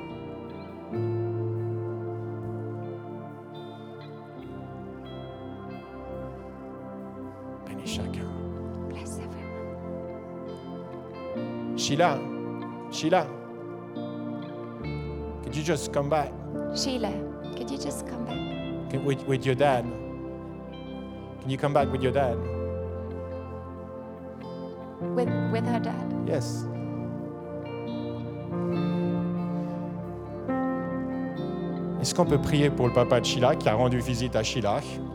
Bénis chacun. Bless everyone. Sheila, Sheila, could you just come back Sheila, could you just come back? Can- with, with your dad? Can you come back with your dad? With, with her dad. Yes. Est-ce qu'on peut prier pour le papa de Sheila qui a rendu visite à Sheila?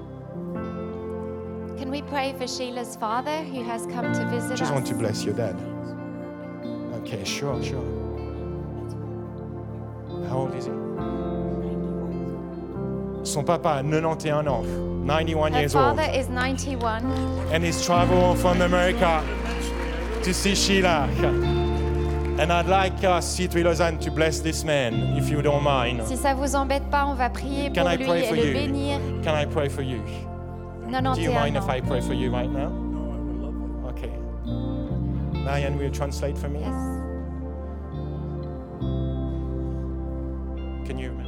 Can we pray for Sheila's father who has come to visit Just us? want to bless your dad. Okay, sure, sure. How old is he? Son papa a ninety-one ans, ninety-one Her years old, father is ninety-one. and he's traveled from America to see Sheila. And I'd like uh, C three Lausanne to bless this man, if you don't mind. Si ça vous embête pas, on va prier Can pour I lui pray et for le you? bénir. Can I pray for you? Do you ninety-et-un mind if ans. I pray for you right now? Okay. Marianne, will you translate for me? Yes. Can you?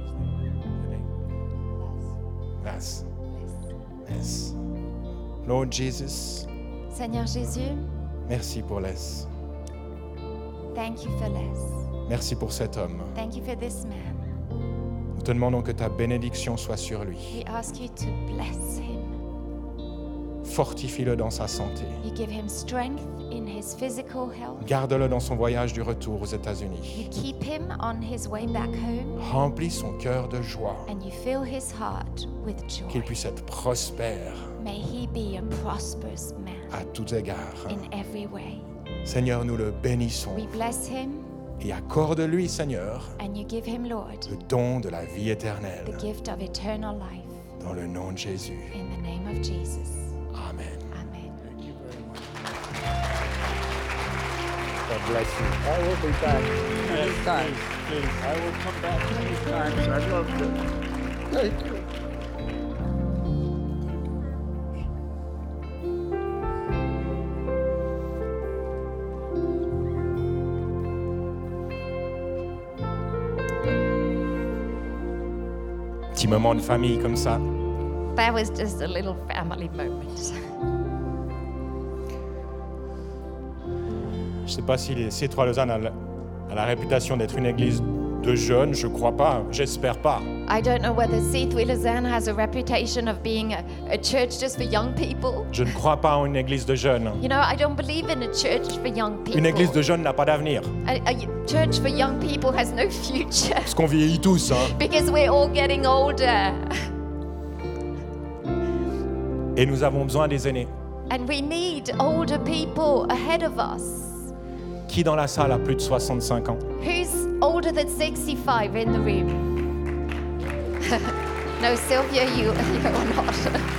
Yes. Yes. Lord Jesus, Seigneur Jésus, merci pour Les. thank you for Les. Merci pour cet homme. Thank you for this man. Nous te demandons que ta bénédiction soit sur lui. We ask you to bless him. Fortifie-le dans sa santé. You give him strength in his physical health. Garde-le dans son voyage du retour aux You États-Unis. keep him on his way back home. Remplis son cœur de joie. And you fill his heart with Qu'il joy. puisse être prospère May he be a prosperous man à tous égards. in every way. Seigneur, nous le bénissons We bless him et accorde-lui, Seigneur, and you give him, Lord, le don de la vie éternelle. the gift of eternal life. Dans le nom de Jésus. In the name of Jesus. Amen. Amen. God bless you. I will be back next time. Please. I will come back many times. I love you. Thank you. Petit moment de famille comme ça. That was just a little family moment. Je ne sais pas si les C trois Lausanne a la, a la réputation d'être une église de jeunes, je crois pas, j'espère pas. I don't know whether C three Lausanne has a reputation of being a, a church just for young people. Je ne crois pas en une église de jeunes. You know, I don't believe in a church for young people. Une église de jeunes n'a pas d'avenir. A, a church for young people has no future Parce qu'on vieillit tous, hein. because we're all getting older. Et nous avons besoin des aînés. And we need older people ahead of us. Qui dans la salle a plus de soixante-cinq ans? Who's older than sixty-five in the room? No, Sylvia, you, you're not.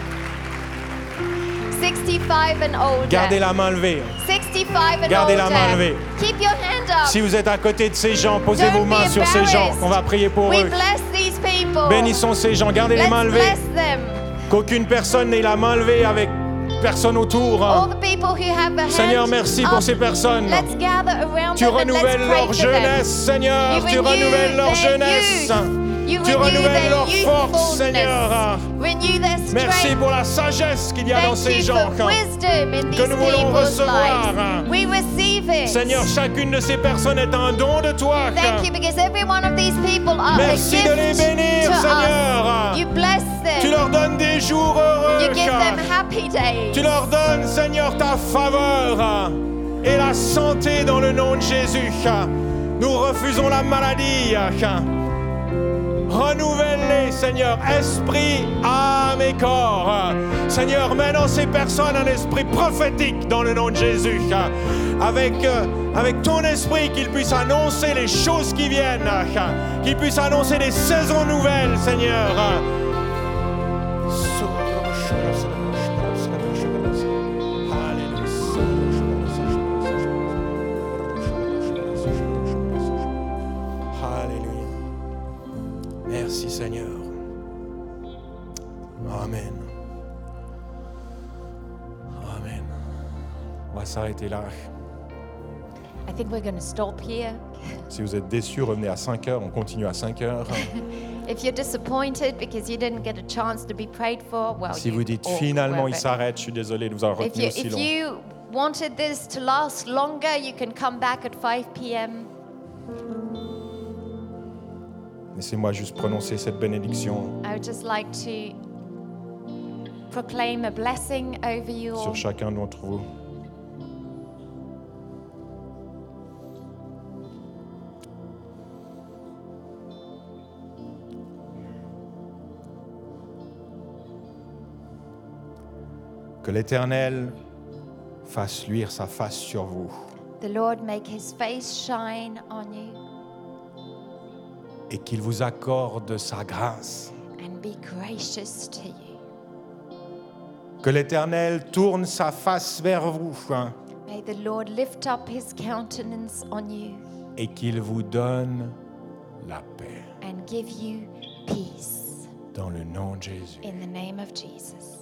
sixty-five and older. Gardez la main levée. sixty-five and Gardez older. la main levée. Keep your hand up. Si vous êtes à côté de ces gens, posez Don't vos mains be sur ces gens. embarrassed. On va prier pour We eux. bless these people. Bénissons ces gens. Gardez les Let's mains levées. bless them. Qu'aucune personne n'ait la main levée avec personne autour. All the people who have a hand Seigneur, merci pour up, ces personnes. Let's gather around Tu them and let's renouvelles pray leur for jeunesse, them. Seigneur. You Tu renew renouvelles leur their jeunesse. youth. You Tu renew renouvelles their leur force, Seigneur. youthfulness. Renew their Merci strength. pour la sagesse qu'il y a dans Thank ces you gens. for wisdom in que these nous voulons people's recevoir. lives. We receive it. Seigneur, chacune de ces personnes est un don de toi. Thank you because every one of these people are Merci a de les gift bénir, to Seigneur. us. You bless them. Tu leur donnes des jours heureux. You give them happy days. Tu leur donnes, Seigneur, ta faveur et la santé dans le nom de Jésus. Nous refusons la maladie. Renouvelle-les, Seigneur, esprit, âme et corps. Seigneur, mets dans ces personnes un esprit prophétique dans le nom de Jésus. Avec, euh, avec ton esprit, qu'ils puissent annoncer les choses qui viennent. Qu'ils puissent annoncer des saisons nouvelles, Seigneur. Merci Seigneur. Amen. Amen. On va s'arrêter là. I think we're going to stop here. Si vous êtes déçus, revenez à cinq heures. On continue à cinq heures. If you're disappointed because you didn't get a chance to be prayed for, well, Si you vous dites all finalement il were- s'arrête, je suis désolé de vous avoir If retenu you, aussi if long. you wanted this to last longer, you can come back at five p.m. Laissez-moi juste prononcer cette bénédiction I would just like to proclaim a blessing over you all. sur chacun d'entre vous. Que l'Éternel fasse luire sa face sur vous The Lord make his face shine on you et qu'il vous accorde sa grâce. and be gracious to you. Que l'Éternel tourne sa face vers vous hein, May the Lord lift up his countenance on you et qu'il vous donne la paix. and give you peace Dans le nom de Jésus. in the name of Jesus.